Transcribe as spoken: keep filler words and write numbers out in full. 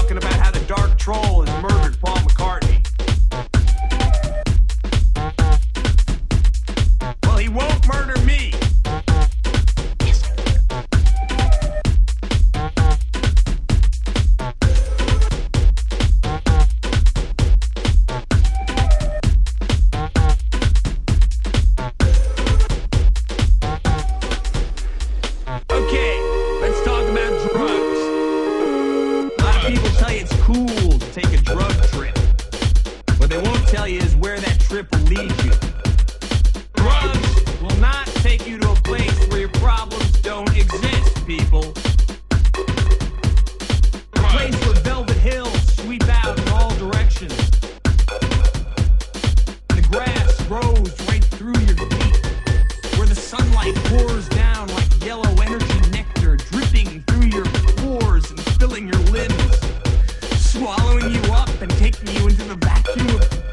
talking about how the Dark Troll has murdered Paul McCartney. Well, he won't murder me. Okay, let's talk about drugs. A lot of people tell you it's cool to take a drug trip. What they won't tell you is where that trip will lead you. Drugs will not take you to a place where your problems don't exist, people. A place where velvet hills sweep out in all directions. The grass grows right through your feet. Where the sunlight pours down like yellow energy nectar, dripping through your pores and filling your limbs, swallowing you up and taking you into the vacuum of